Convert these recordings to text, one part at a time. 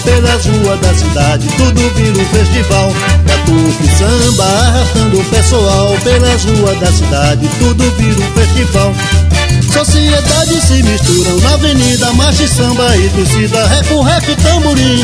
pelas ruas da cidade, tudo vira um festival. Batuque samba arrastando o pessoal pelas ruas da cidade, tudo vira um festival. Sociedade se misturam na avenida, marcha e samba e torcida, rap, tamborim.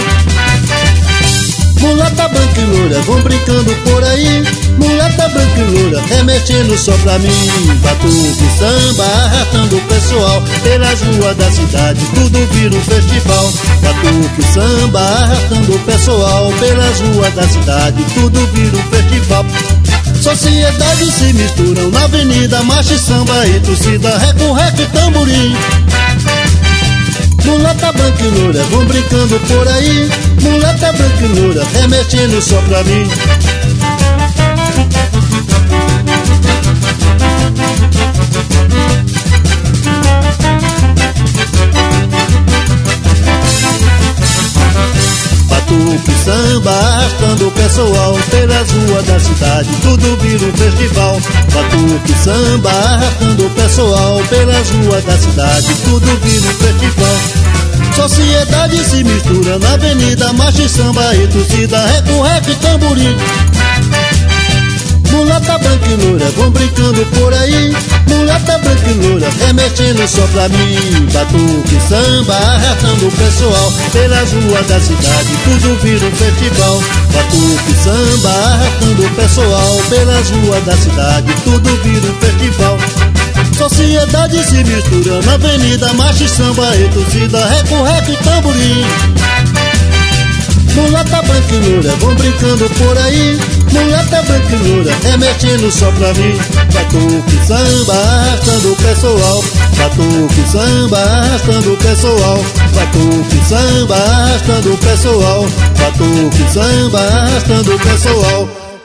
Mulata branca e loura vão brincando por aí, mulata branca e loura remexendo só pra mim. Batuque samba arrastando o pessoal pelas ruas da cidade, tudo vira um festival. Batuque samba arrastando o pessoal pelas ruas da cidade, tudo vira um festival. Sociedade se misturam na avenida, marcha e samba e torcida, rap, tamborim. Mulata branca e loura vão brincando por aí, mulata branca e loura remexendo só pra mim. Batuque samba arrastando o pessoal pelas ruas da cidade, tudo vira um festival. Batuque samba arrastando o pessoal pelas ruas da cidade, tudo vira um festival. Sociedade se mistura na avenida, marcha e samba e torcida, rap, tamborim. Mulata branca e loura vão brincando por aí, mulata branca e loura remexendo só pra mim. Batuque samba arrastando o pessoal pelas ruas da cidade, tudo vira um festival. Batuque samba arrastando o pessoal pelas ruas da cidade, tudo vira um festival. Sociedade se mistura na avenida, marcha e samba e torcida, rap, tamborim. Mulata branca e loura vão brincando por aí, mulata branca e loura remexendo só pra mim. Batuque samba arrastando o pessoal, batuque samba arrastando o pessoal, batuque samba arrastando o pessoal, batuque samba arrastando o pessoal.